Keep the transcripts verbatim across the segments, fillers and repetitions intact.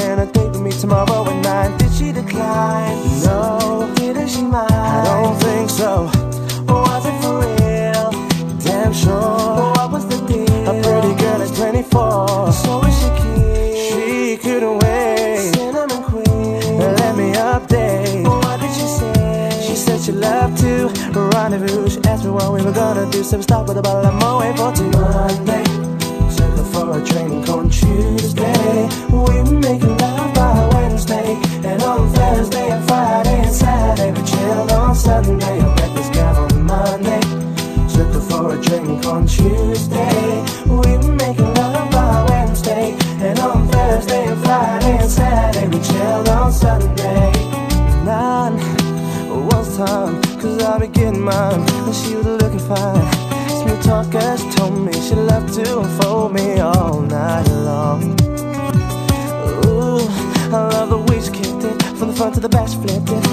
plan a date with me tomorrow at nine. Did she decline? No. Didn't she mind? I don't think so. Was it for real? Damn sure. What was the deal? A pretty girl is twenty-four. So is she keen? She couldn't wait. Cinnamon queen. Let me update. What did she say? She said she loved to rendezvous. She asked me what we were gonna do. So we stopped with a bottle of Moet for two. Monday, took her for a drink on Tuesday. We were making love by Wednesday. And on Thursday and Friday and Saturday we chilled on Sunday. I met this guy on Monday, took her for a drink on Tuesday. We were making love by Wednesday. And on Thursday and Friday and Saturday we chilled on Sunday. Nine was time, cause I be getting mine. And she was looking fine. Smooth talkers told me she loved to unfold me all night long. Ooh, I love the way she kicked it. From the front to the back she flipped it.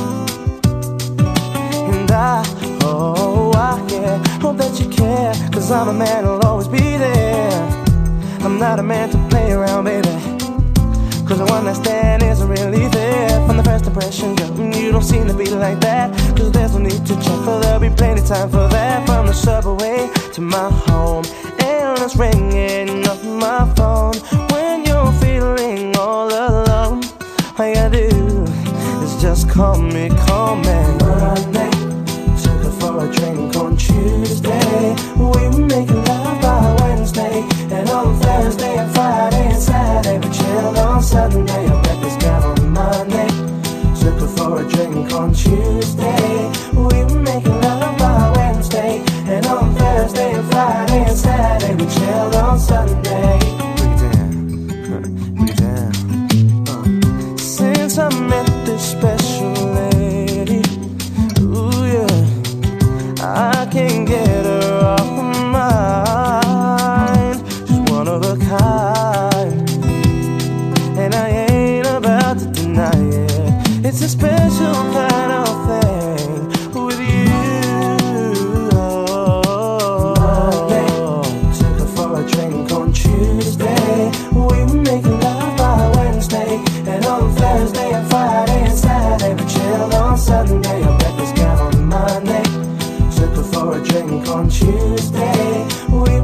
And I, oh, I, yeah, hope that you care. Cause I'm a man who'll always be there. I'm not a man to play around, baby. Cause the one I stand isn't really there. From the first impression, girl, you don't seem to be like that. Cause there's no need to check, for there'll be plenty time for that. From the subway to my home, and it's ringing off my phone. When you're feeling all alone, all you gotta do is just call me, call me. Monday, took her for a drink on Tuesday. We were making love by Wednesday. And on Thursday and Friday and Saturday we chilled on Sunday. I met this guy on Monday, took her for a drink on Tuesday. We were making love by Wednesday. And on Thursday and Friday and Saturday we chilled on Sunday. Break it down, break it down. uh. Since I met this special lady, ooh yeah, I can't get her off my mind. She's one of a kind, and I ain't about to deny it. It's a special kind of thing with you. Monday, took her for a drink on Tuesday. We were making love by Wednesday. And on Thursday and Friday and Saturday we chilled on Sunday. I met this guy on Monday, took her for a drink on Tuesday. We